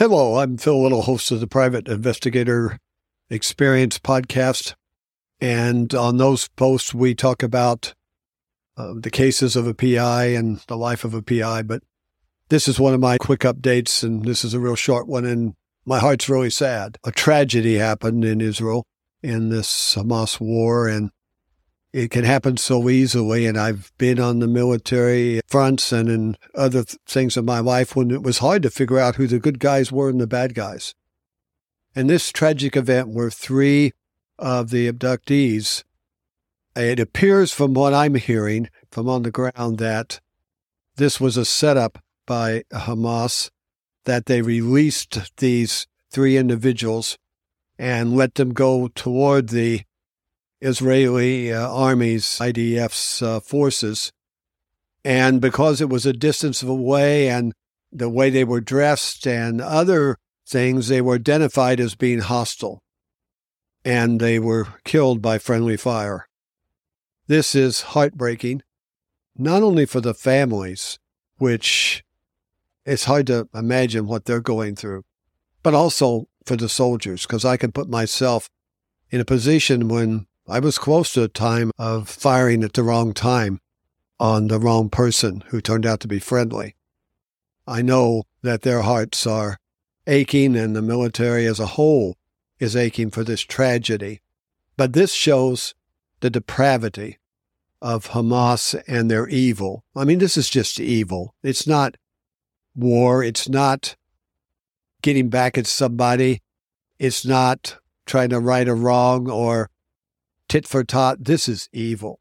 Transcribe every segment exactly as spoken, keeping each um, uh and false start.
Hello, I'm Phil Little, host of the Private Investigator Experience podcast. And on those posts, we talk about uh, the cases of a P I and the life of a P I. But this is one of my quick updates, and this is a real short one, and my heart's really sad. A tragedy happened in Israel in this Hamas war, and it can happen so easily. And I've been on the military fronts and in other th- things in my life when it was hard to figure out who the good guys were and the bad guys. And this tragic event where three of the abductees, it appears from what I'm hearing from on the ground that this was a setup by Hamas, that they released these three individuals and let them go toward the Israeli uh, army's, I D F's uh, forces. And because it was a distance away and the way they were dressed and other things, they were identified as being hostile. And they were killed by friendly fire. This is heartbreaking, not only for the families, which it's hard to imagine what they're going through, but also for the soldiers, because I can put myself in a position when I was close to a time of firing at the wrong time on the wrong person who turned out to be friendly. I know that their hearts are aching and the military as a whole is aching for this tragedy. But this shows the depravity of Hamas and their evil. I mean, this is just evil. It's not war. It's not getting back at somebody. It's not trying to right a wrong or tit for tat. This is evil.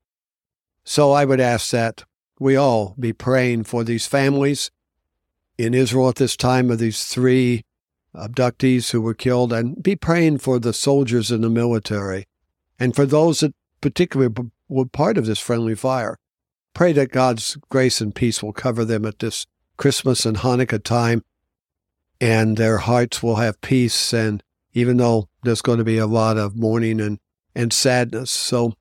So I would ask that we all be praying for these families in Israel at this time of these three abductees who were killed, and be praying for the soldiers in the military and for those that particularly were part of this friendly fire. Pray that God's grace and peace will cover them at this Christmas and Hanukkah time, and their hearts will have peace, and even though there's going to be a lot of mourning and and sadness. So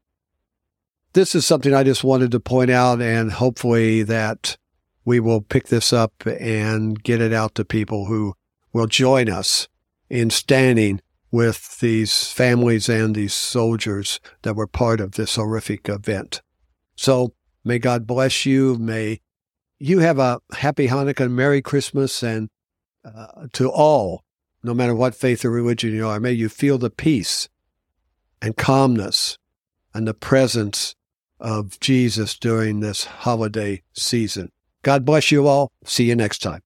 this is something I just wanted to point out, and hopefully that we will pick this up and get it out to people who will join us in standing with these families and these soldiers that were part of this horrific event. So may God bless you. May you have a happy Hanukkah and Merry Christmas, and uh, to all, no matter what faith or religion you are, may you feel the peace and calmness and the presence of Jesus during this holiday season. God bless you all. See you next time.